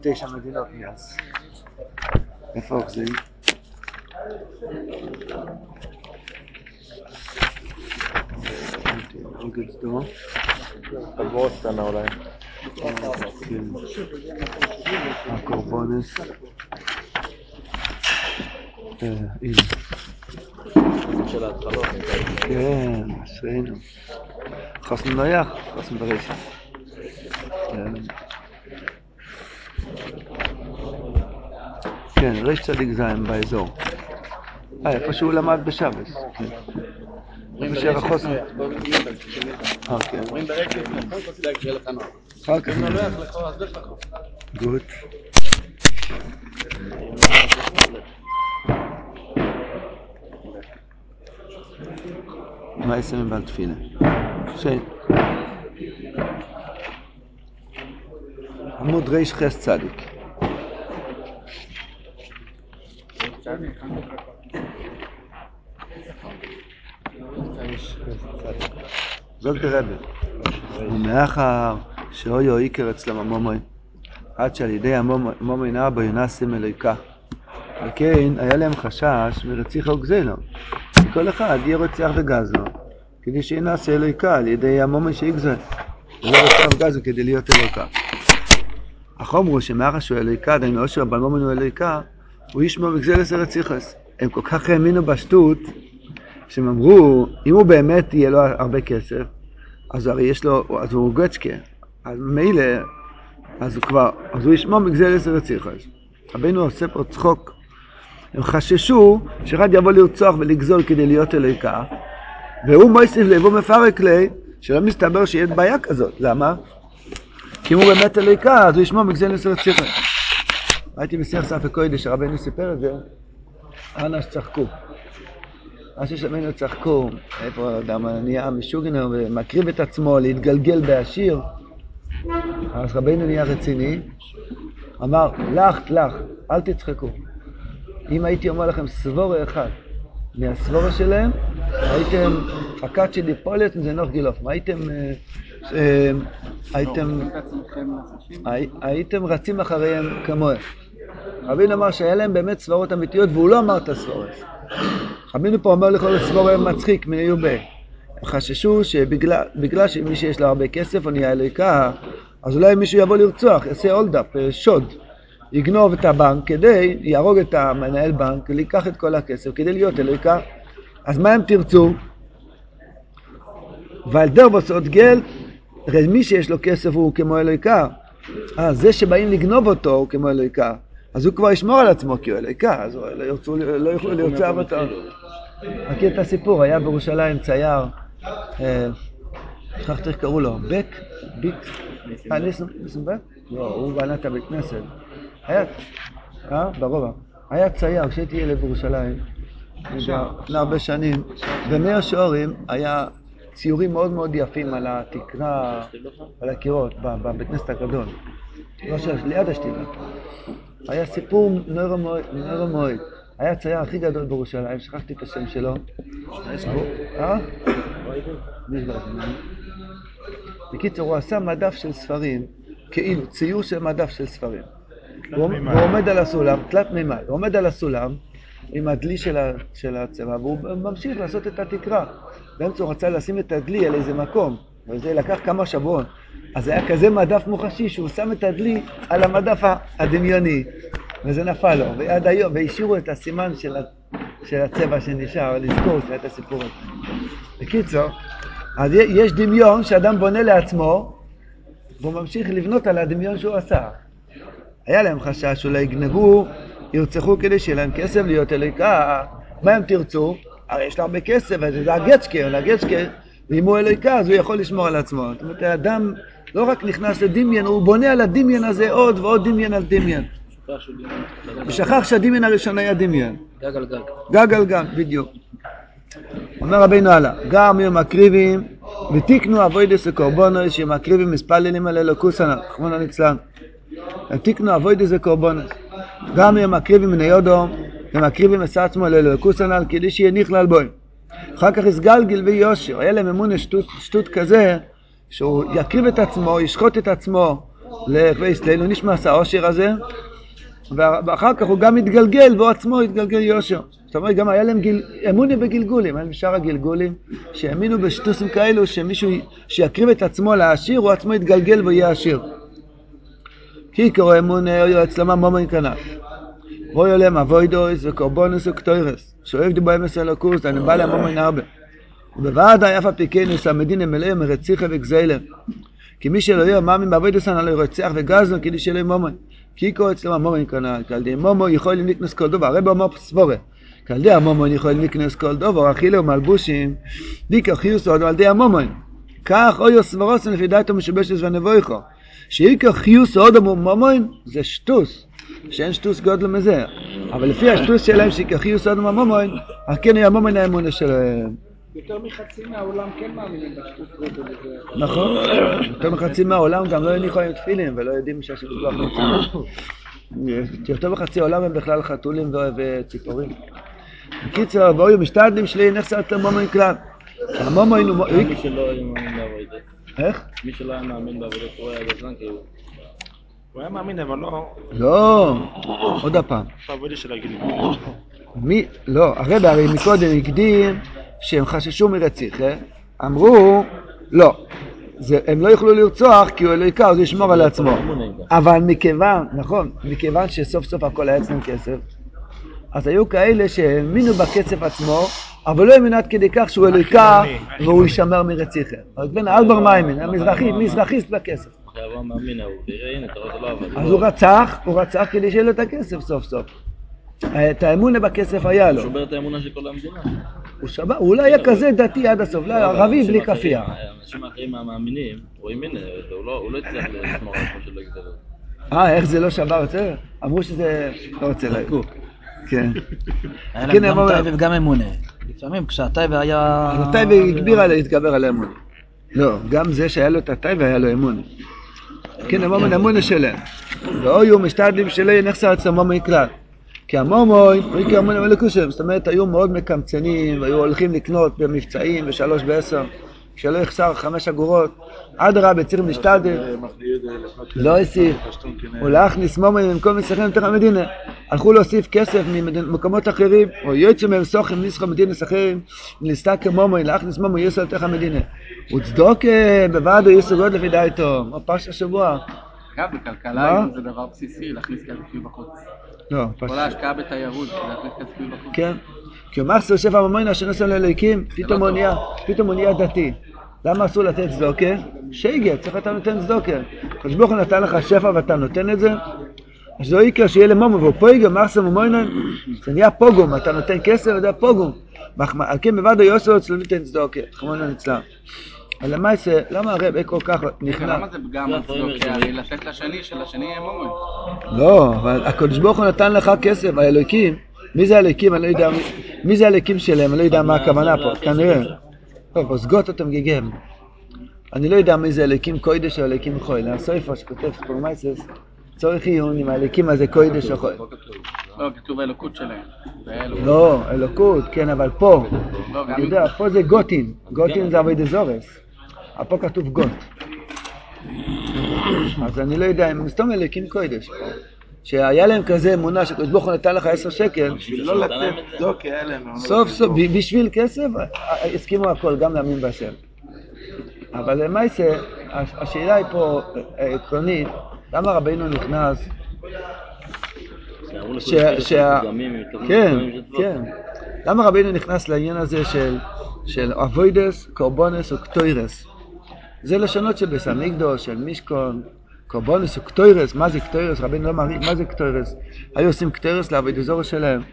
9 מדינות מאז. איפה אוחזים? אוגד סדור. הגבורת קטנה אולי. כן. הקורבונס. הנה. של ההתחלות. כן, עשינו. חוסנו נויח, חוסנו ברשת. כן, רש צדיק זין באזור. איפה שהוא למד בשבת. איפה שהרחוס. אוקיי. אומרים ברשת, נכון כוסי להגביל לך נוח. אחר כך אם לא לך לך, אז לך לך. גוד. מה יסמים בעל תפילה? שיין. עמוד ריש חס צדיק. זאת הרבי. ומאחר שאויו עיקר אצלם המומוי, עד שעל ידי המומוי נאבו יונסים אלוהיקה. וכן היה להם חשש מרציח אוגזנו. כל אחד יהיה רוצח וגזנו, כדי שינסה אלוהיקה על ידי המומוי שיגזן. ולא רוצח וגזנו כדי להיות אלוהיקה. אך אמרו שמאחר שהוא אלוהיקה, די מאושר אבל מומוי הוא אלוהיקה, הוא ישמע מגזלס הרציחס. הם כל כך האמינו בשטות, שהם אמרו, אם הוא באמת יהיה לו הרבה כסף, אז הרי יש לו, אז הוא גצ'קה, אז מילא, אז הוא ישמע מגזלס הרציחס. רבינו עושה פה צחוק. הם חששו שאחד יבוא לרצוח ולגזול כדי להיות אלוהיקה, והוא מוסיף לב, הוא מפרק לי, שלא מסתבר שיהיה בעיה כזאת. למה? כי אם הוא באמת אלוהיקה, אז הוא ישמע מגזלס הרציחס. ראיתי בשיח ספק קודש, רבינו סיפר את זה, אנא שצחקו. מה ששמענו צחקו, איפה אדם נהיה משוגנר ומקריב את עצמו להתגלגל בעשיר, אז רבינו נהיה רציני, אמר, לך, אל תצחקו. אם הייתי אומר לכם סבורה אחד מהסבורה שלהם, הייתם פקד שלי פולט זה נוח גילוף. הייתם רצים אחריהם כמוהם. רבינו אמר שהיה להם באמת סברות אמיתיות, והוא לא אמר את הסברות. רבינו פה אומר לכל הסבורה מצחיק מיובה. הם חששו שבגלל שמי שיש לו הרבה כסף או נהיה אלוהיקה, אז אולי מישהו יבוא לרצוח, יעשה הולדאפ, שוד. יגנוב את הבנק כדי, יהרוג את המנהל בנק, לקח את כל הכסף כדי להיות אלוהיקה. אז מה הם תרצו? ועל דרבוס עוד גל, מי שיש לו כסף הוא כמו אלוהיקה. זה שבאים לגנוב אותו הוא כמו אלוהיקה. אז הוא כבר ישמור על עצמו כי הוא אלוהיקה, אז לא יוכלו לרצוח אותו. מכיר את הסיפור, היה בירושלים צייר, שכחתי איך קראו לו, ניסן בק? לא, הוא בנה את הבית כנסת. ברובע. היה צייר, כשהייתי ילד בירושלים, לפני הרבה שנים, במאיר שעורים היה ציורים מאוד מאוד יפים על התקרה, על הקירות, בבית כנסת הגדול. לא ליד השתילה. היה סיפור נוירומועד. היה הצייר הכי גדול בירושלים, שכחתי את השם שלו. בקיצור, הוא עשה מדף של ספרים, כאילו ציור של מדף של ספרים. הוא עומד על הסולם, תלת מימד, הוא עומד על הסולם עם הדלי של הצבע, והוא ממשיך לעשות את התקרה. באמצע הוא רצה לשים את הדלי על איזה מקום, וזה לקח כמה שבועות. אז היה כזה מדף מוחשי שהוא שם את הדלי על המדף הדמיוני, וזה נפל לו, ועד היום, והשאירו את הסימן של הצבע שנשאר, לזכור את הסיפור הזה. בקיצור, אז יש דמיון שאדם בונה לעצמו, והוא ממשיך לבנות על הדמיון שהוא עשה. היה להם חשש שאולי יגנבו, ירצחו כדי שיהיה להם כסף להיות אלוהיקה. מה הם תרצו? הרי יש לה הרבה כסף, זה הגצ'קה, ואם הוא אלוהיקה אז הוא יכול לשמור על עצמו. זאת אומרת, האדם לא רק נכנס לדמיין, הוא בונה על הדמיין הזה עוד ועוד דמיין על דמיין. ושכח שהדמיין הראשון היה דמיין. גג על גג, בדיוק. אומר רבינו הלאה, גם הם מקריבים ותיקנו אבוידס הקורבונוס שמקריבים מספללים על אלוקוס רחמנא ליצלן. תיקנו אבוידס הקורבונוס. גם הם מקריבים בני יודום ומקריבים את עצמו על אלוקוס הנ"ל כדי שיהיה נכלל בו. אחר כך יסגלגל ויושר, היה להם אמונה שטות כזה שהוא יקריב את עצמו, ישחוט את עצמו ואצלנו נשמע העושר הזה, ואחר כך הוא גם מתגלגל, והוא עצמו התגלגל יושר. זאת אומרת, גם היה להם אמונה בגלגולים, היה להם שאר הגלגולים, שהאמינו בשטוסים כאלו, שמישהו שיקריב את עצמו לעשיר, הוא עצמו יתגלגל ויהיה עשיר. כי קורא אמונה, אוי אצלמה מומין כנף. רואי עולם אבוידויס וקורבונוס וקטוירס, שאוהב דיבו אמס אלוקוס, אני בא למומין הרבה. ובוועדה יפה פיקנוס, המדינה מלאה מרציחה וגזלה. כי מי שלא יהיה מאמין בעבודס הנא לא ירצח וגזנו, כדי שלא מומין. כי קורא אצלמה מומין כנף, כלדי מומו יכול לקנוס כל דבר, הרב אומר סבורה. כלדי המומין יכול לקנוס כל דבר, אכילה ומלבושים, דיקה חיוס עוד על די המומין. כך אוי סברוסן לפי דעתו משובשת ונבויכו. שאיקה חיוס עוד המומין זה שטוס. שאין שטוס גודל מזה, אבל לפי השטוס שלהם שכחי יסוד מהמומוין, כן היה המומוין האמונה שלהם. יותר מחצי מהעולם כן מאמינים בשטוס גודל הזה. נכון, יותר מחצי מהעולם גם לא יניחו עם תפילים ולא יודעים שהשם יתברך נמצא. יותר מחצי העולם הם בכלל חתולים וציפורים. בקיצור, והיו משתדלים שלי נחסת למומוין כלל. המומוין הוא... מי שלא היה מאמין בעבודת. איך? מי שלא היה מאמין בעבודת הוא היה בזמן כאילו. הוא היה מאמין אבל לא... לא, עוד הפעם. בעבודה של הגילים. לא, הרי מקודם הקדים שהם חששו מרציחה, אמרו, לא, הם לא יוכלו לרצוח כי הוא אלוהיקה, אז הוא ישמור על עצמו. אבל מכיוון, נכון, מכיוון שסוף סוף הכל היה אצלם כסף, אז היו כאלה שהאמינו בכסף עצמו, אבל לא האמינו עד כדי כך שהוא אלוהיקה והוא ישמר מרציחה. אז בין אלבר מיימין, המזרחיסט בכסף. אז הוא רצח כדי שיהיה לו את הכסף סוף סוף. את האמונה בכסף היה לו. הוא שובר את האמונה של כל המדינה. הוא לא היה כזה דתי עד הסוף, לא היה ערבי בלי כפייה. אנשים אחרים המאמינים, רואים הנה, הוא לא הצליח לשמור על עצמו שלא יגדלו. איך זה לא שבר את זה? אמרו שזה לא רוצה להגיד. כן. היה להם גם טייבה וגם אמונה. לפעמים כשהטייבה היה... אז הטייבה הגביר להתגבר על האמונה. לא, גם זה שהיה לו את הטייבה היה לו אמונה. כן, המומוין אמונה שלהם. והיו משתדלים שלא ינחסה עצמו מומוין כלל. כי המומוין, הוא יקר אמונה ולקושר, זאת אומרת, היו מאוד מקמצנים, והיו הולכים לקנות במבצעים ב3 ו10, כשלא יחסר 5 אגורות, עד הרב יציר משתדל, לא הוסיף, הוא להכניס מומוין במקום מסכן יותר המדינה, הלכו להוסיף כסף ממקומות אחרים, או יוצא מהם סוכם נסחו מדינס אחרים, להסתכל מומוין, להכניס מומוין יסו יותר המדינה. וצדוק בוועדו יסו גוד לפי דעתו, מה פרש השבוע? אגב, בכלכלה זה דבר בסיסי, להכניס כספי בחוץ. לא, פשוט. כל ההשקעה בתיירות, להכניס כספי בחוץ. כן, כי הוא מחסר שפע ממוינה שנוסע לאלוהיקים, פתאום הוא נהיה דתי. למה אסור לתת צדוקה? שייגה, צריך אתה נותן צדוקה. הקדוש ברוך הוא נתן לך שפע ואתה נותן את זה, אז זה יקר שיהיה למומו, והוא פויגה, מחסר ממוינה, זה נהיה פוגום, אתה נותן כסף וזה פוגום. על כן בוודאי יוסו אצלו ניתן צדוקה, חמונה נצלה. אבל למה הרב כל כך נכנע? למה זה פגם הצדוקה? הרי לתת לשני, שלשני יהיה מומוי. לא, אבל הקדוש ברוך הוא נתן לך כסף, האלוהיקים, מי זה האלוהיקים? אני לא יודע, מי זה האלוהיקים שלהם? אני לא יודע מה הכוונה פה, כנראה. טוב, הסגות אותם גיגם. אני לא יודע מי זה אלוהיקים קוידש או אלוהיקים חול. הסופר שכותב פורמייסס, צורך עיון עם האלוהיקים הזה קוידש או חול. לא, כתוב האלוקות שלהם. לא, אלוקות, כן, אבל פה, אני יודע, פה זה גוטין. גוטין זה עבודת זורס. פה כתוב גוט. אז אני לא יודע, הם מסתום אלוהיקים קוידש. שהיה להם כזה אמונה שקדוש ברוך הוא נתן לך 10 שקל, לא לתת צדוקה, סוף סוף, בשביל כסף, הסכימו הכל, גם להאמין בהשם. אבל למעשה, השאלה היא פה עקרונית, למה רבינו נכנס? כן, כן. למה רבינו נכנס לעניין הזה של אבוידס, קורבונס וקטוירס? זה לשונות של בית המקדש, של משכון, קורבונס וקטוירס. מה זה קטוירס? רבינו לא מעריך מה זה קטוירס. היו עושים קטוירס לעבודת זורס שלהם.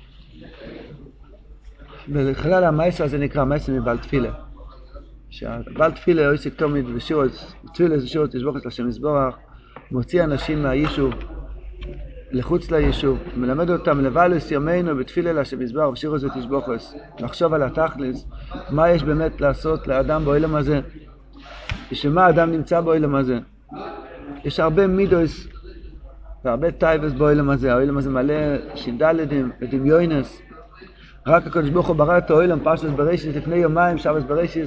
בכלל המעשה הזה נקרא מעשה מבעל תפילה. שבעל תפילה הוא עסק תמיד בשירות, תפילה זה שירות תשבוכת לשם יזברך, מוציא אנשים מהיישוב לחוץ ליישוב, מלמד אותם לבלס ימינו בתפילה לשם יזברך בשירות זה תשבוכת, לחשוב על התכלס, מה יש באמת לעשות לאדם בעולם הזה, ושמה האדם נמצא בעולם הזה. יש הרבה מידוס והרבה טייבס בעולם הזה, העולם הזה מלא שינדלדים ודמיונס. רק הקדוש ברוך הוא ברא את העולם, פרשת בראשית לפני יומיים, שבת בראשית,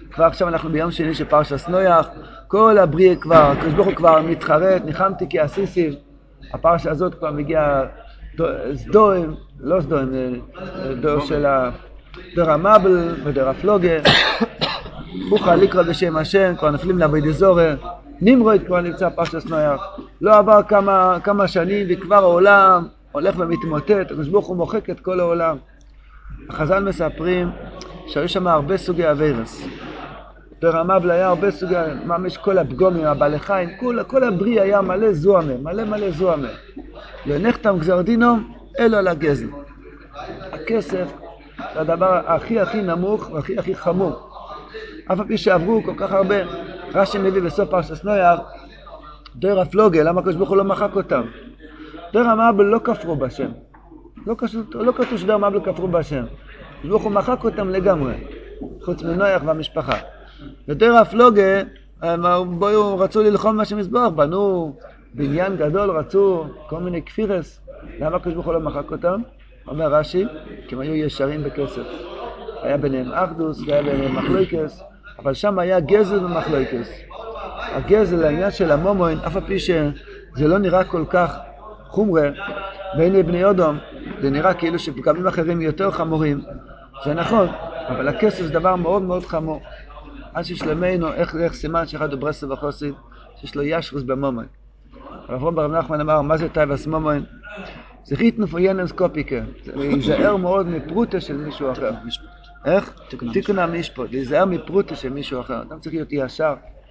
כבר עכשיו אנחנו ביום שני של פרשת נויח, כל הבריאה כבר, הקדוש ברוך הוא כבר מתחרט, ניחמתי כי עשיסים. הפרשה הזאת כבר מגיעה סדוים, לא סדוים, דור של דור המבל ודור הפלוגה, בוכה לקרוא בשם השם, כבר נפלים לעבוד זורע, נמרוד כבר נמצא פרשת נויח, לא עבר כמה שנים וכבר העולם הולך ומתמוטט, הקדוש ברוך הוא מוחק את כל העולם. החז"ל מספרים שהיו שם הרבה סוגי עבירות. דור המבל היה הרבה סוגי, ממש כל הפגומים, הבעלי חיים, כל הבריאה היה מלא זוהמה, מלא זוהמה. לא נחתם גזר דינו, אלו על הגזל. הכסף זה הדבר הכי נמוך והכי חמור. אף על פי שעברו כל כך הרבה. רש"י מביא בסוף פרשת נויח, דור הפלוגה, למה הקדוש ברוך הוא לא מחק אותם? דור המבל לא כפרו בשם. לא כתוב שדור המבל כפרו בשם. הקדוש ברוך הוא מחק אותם לגמרי, חוץ מנויח והמשפחה. ודור הפלוגה, בואו רצו ללחום מה שמזבח, בנו בניין גדול, רצו כל מיני כפירס. למה הקדוש ברוך הוא לא מחק אותם? אומר רש"י, כי הם היו ישרים בכסף. היה ביניהם אחדוס, היה ביניהם מחלוקס, אבל שם היה גזל ומחלוקס. הגזל, העניין של המומוין, אף על פי שזה לא נראה כל כך חומרה, בעיני בני אדם, זה נראה כאילו שפגמים אחרים יותר חמורים. זה נכון, אבל הכסף זה דבר מאוד מאוד חמור. עד ששלמנו, איך סימן שאחד הוא ברסלב וחוסית, שיש לו ישרוס במומוין. הרב נחמן אמר, מה זה טייבס מומוין? זה ריתנו פויננס קופיקה, זה להיזהר מאוד מפרוטה של מישהו אחר. איך? תיקון המשפט, להיזהר מפרוטה של מישהו אחר. אדם צריך להיות ישר.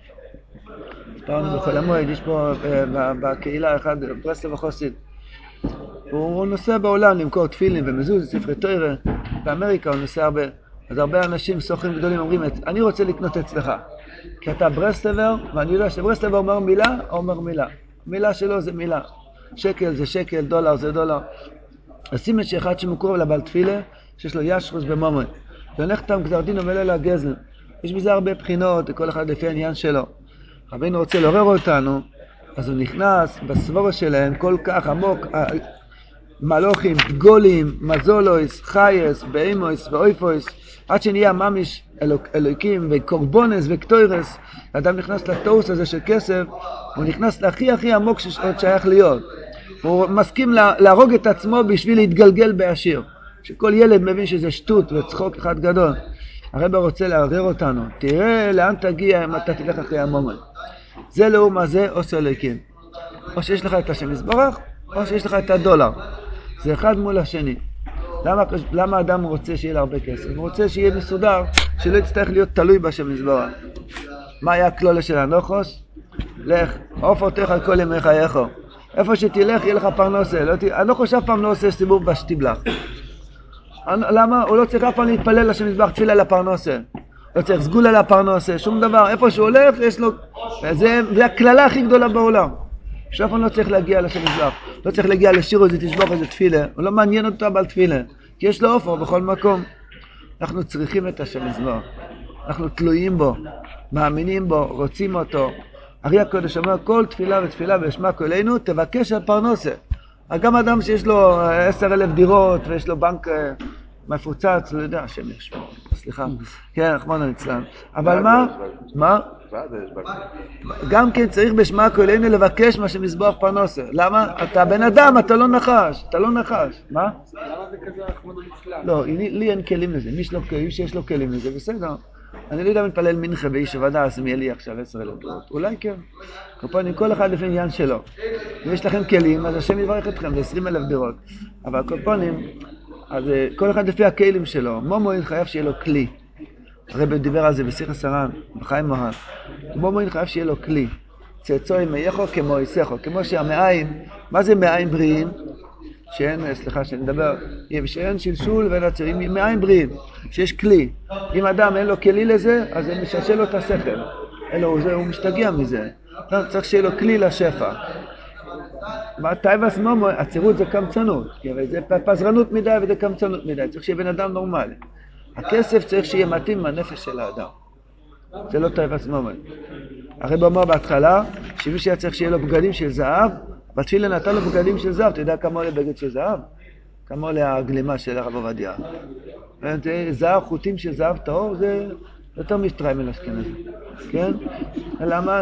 פעם בכל המועד, יש פה בקהילה אחד, ברסלב וחוסית. הוא נוסע בעולם למכור תפילין ומזוז, ספרי תורה. באמריקה הוא נוסע הרבה. אז הרבה אנשים, סוחרים גדולים, אומרים, אני רוצה לקנות אצלך. כי אתה ברסלבר, ואני יודע שברסלבר אומר מילה, או אומר מילה. מילה שלו זה מילה. שקל זה שקל, דולר זה דולר. עושים את שאחד שמקורב לבעל תפילה, שיש לו ישרוס במומוין. ונחתם גזר דין ומליל הגזל. יש בזה הרבה בחינות, כל אחד לפי העניין שלו. רבינו רוצה לעורר אותנו, אז הוא נכנס בסבורה שלהם כל כך עמוק, מלוכים, דגולים, מזולויס, חייס, באימויס ואויפויס, עד שנהיה ממש אלוקים וקורבונס וקטוירס. האדם נכנס לטוס הזה של כסף, הוא נכנס להכי עמוק שעוד שייך להיות. הוא מסכים להרוג את עצמו בשביל להתגלגל בעשיר. שכל ילד מבין שזה שטות וצחוק אחד גדול. הרב רוצה לעורר אותנו, תראה לאן תגיע אם אתה תלך אחרי המומון. זה לאום הזה עושה אלוקים. או שיש לך את השם יזברך, או שיש לך את הדולר. זה אחד מול השני. למה אדם רוצה שיהיה לה הרבה כסף? הוא רוצה שיהיה מסודר, שלא יצטרך להיות תלוי בשם יזברך. מה היה הכלולה של הנוחוס? לך, עוף אותך על כל ימי חייך. איפה שתלך יהיה לך פרנסה. הנוחוס אף פעם לא עושה סיבוב בשתיבלח. למה? הוא לא צריך אף פעם להתפלל לשם יזבח תפילה לפרנסה. לא צריך סגולה לפרנסה, שום דבר. איפה שהוא הולך, יש לו... זה הכללה הכי גדולה בעולם. שאף פעם לא צריך להגיע לשם יזבח. לא צריך להגיע לשירו, זה תשבוך איזה תפילה. הוא לא מעניין אותו בעל תפילה. כי יש לו אופו בכל מקום. אנחנו צריכים את השם יזבח. אנחנו תלויים בו, מאמינים בו, רוצים אותו. הרי הקודש אומר, כל תפילה ותפילה וישמע קולנו, תבקש על פרנסה. גם אדם שיש לו 10,000 דירות ויש לו בנק מפוצץ, לא יודע, השם ישמע, סליחה, כן, רחמנא ליצלן. אבל מה? גם כן צריך בשמע קולנו לבקש מה שמזבח פרנסה. למה? אתה בן אדם, אתה לא נחש, מה? למה זה כזה רחמנא ליצלן? לא, לי אין כלים לזה, מי שיש לו כלים לזה, בסדר. אני לא יודע מתפלל מנחה באיש עבודה, אז מי יהיה לי עכשיו 10,000 דירות. אולי כן. כל אחד לפי עניין שלו. אם יש לכם כלים, אז השם יברך אתכם ל20,000 דירות. אבל קופונים, אז כל אחד לפי הכלים שלו. מומוין חייב שיהיה לו כלי. הרב דיבר על זה בשיחת סרן, בחיים מוהר"ן. מומוין חייב שיהיה לו כלי. צאצאי מייחו כמו יסחו. כמו שהמעיים, מה זה מעיים בריאים? שאין שלשול ואין עצרים, מעיים בריאים, שיש כלי. אם אדם אין לו כלי לזה, אז זה מששל לו את השכל. הוא משתגע מזה. צריך שיהיה לו כלי לשפע. טייבס מומו, הצירות זה קמצנות, זה פזרנות מדי וזה קמצנות מדי. צריך שיהיה בן אדם נורמלי. הכסף צריך שיהיה מתאים מהנפש של האדם. זה לא טייבס מומו. הרב אומר בהתחלה, שמי שהיה צריך שיהיה לו בגדים של זהב, בתפילה נתן לו בגדים של זהב. אתה יודע כמה עולה בגד של זהב? כמה עולה הגלימה של הרב עובדיה? זהב, חוטים של זהב טהור, יותר משטריימל אשכנזי, כן? למה?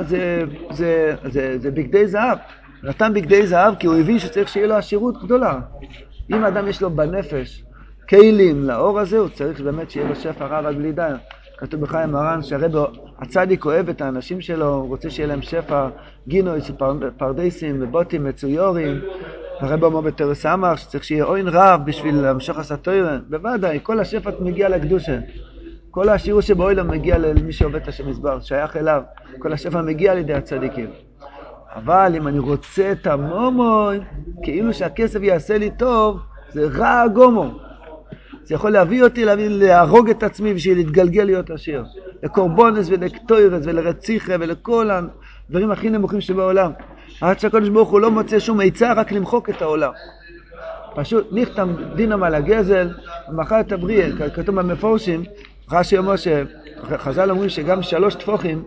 זה בגדי זהב. נתן בגדי זהב כי הוא הבין שצריך שיהיה לו עשירות גדולה. אם האדם יש לו בנפש כלים לאור הזה, הוא צריך באמת שיהיה לו שפע רב עד בלי די. כתוב בחיים מרן שהרב הצדיק אוהב את האנשים שלו, הוא רוצה שיהיה להם שפע גינויס, פרדייסים ובוטים מצויורים. הרב אומר בתרס אמר שצריך שיהיה עוין רב בשביל להמשוך הסתוירה. בוודאי, כל השפע מגיע לקדושה. כל העשירות שבעולם מגיע למי שעובד את השם יזבח, שייך אליו. כל השפע מגיע על ידי הצדיקים. אבל אם אני רוצה את המומוי, כאילו שהכסף יעשה לי טוב, זה רע גומו. זה יכול להביא אותי, להרוג את עצמי בשביל להתגלגל להיות עשיר. לקורבונס ולקטוירס ולרציחה ולכל הדברים הכי נמוכים שבעולם. עד שהקדוש ברוך הוא לא מוצא שום עצה, רק למחוק את העולם. פשוט נכתם דינם על הגזל, ומחר את הבריאה, כתוב במפורשים, רש"י אומר שחז"ל אומרים שגם 3 טפוחים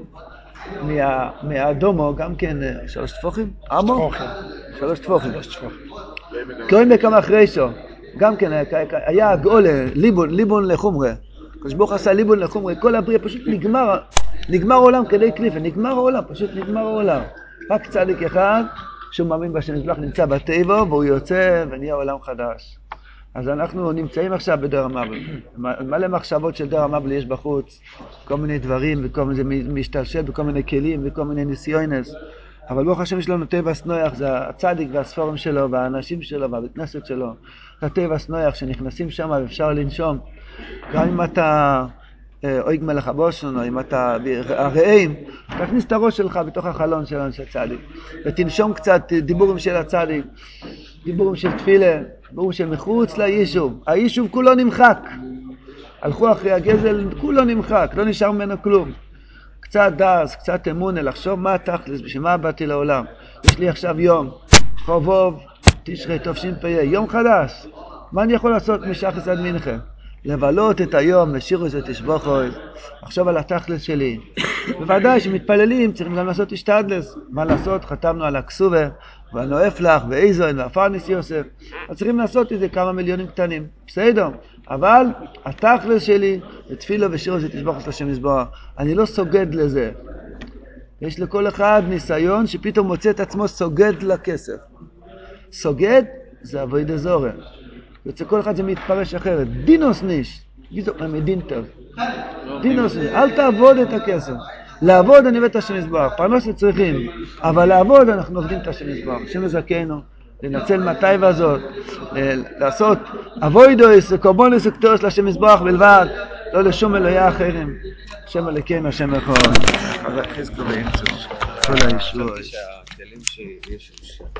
מהאדומו, גם כן 3 טפוחים? אמו? 3 טפוחים. קוראים בכמה אחרישו. גם כן היה הגאולה, ליבון לחומרה. כשברוך עשה ליבון לחומרה, כל הבריאה פשוט נגמר העולם כדי קליפה, נגמר העולם, פשוט נגמר העולם. רק צדיק אחד, שהוא מאמין בשם יזבח נמצא בטבע, והוא יוצא ונהיה עולם חדש. אז אנחנו נמצאים עכשיו בדר המבל. מלא מחשבות של דר המבל יש בחוץ, כל מיני דברים, וכל מיני משתלשל, וכל מיני כלים, וכל מיני ניסיונס. אבל ברוך השם יש לנו טבע סנויח, זה הצדיק והספורם שלו, והאנשים שלו, והבית שלו. זה טבע סנויח שנכנסים שם ואפשר לנשום. גם אם אתה אויג מלך הבושן, או אם אתה הרעים, תכניס את הראש שלך בתוך החלון של אנשי צדיק. ותנשום קצת דיבורים של הצדיק, דיבורים של תפילה, דיבורים של מחוץ ליישוב. היישוב כולו נמחק. הלכו אחרי הגזל, כולו נמחק, לא נשאר ממנו כלום. קצת דס, קצת אמונה, לחשוב מה תכלס, בשביל מה באתי לעולם. יש לי עכשיו יום, חובוב, תשרי, תשפ"ה, יום חדש. מה אני יכול לעשות משחס עד מנחה? לבלות את היום, לשירוס ותשבחו, לחשוב על התכלס שלי. בוודאי שמתפללים, צריכים גם לעשות השתדלס. מה לעשות? חתמנו על הכסובה, והנואף לך, ואיזוין, והפרניס יוסף. אז צריכים לעשות את זה כמה מיליונים קטנים. בסדר. אבל התכלס שלי, לתפילו ושירוס ותשבחו לשם יזבח. אני לא סוגד לזה. יש לכל אחד ניסיון שפתאום מוצא את עצמו סוגד לכסף. סוגד זה עבודה זרה. יוצא כל אחד זה מתפרש אחרת. דינוס ניש. מדינטר. דינוס ניש. אל תעבוד את הכסף. לעבוד אני עובד את השם יזבח. פרנוס צריכים. אבל לעבוד אנחנו עובדים את השם יזבח. השם יזכנו. לנצל מתי והזאת. לעשות אבוידויס וקורבונוס וקטורס לשם יזבח בלבד. לא לשום אלוהי אחרים. השם אלוקינו, השם יכול. חזקו ואמצו. כל הישוע.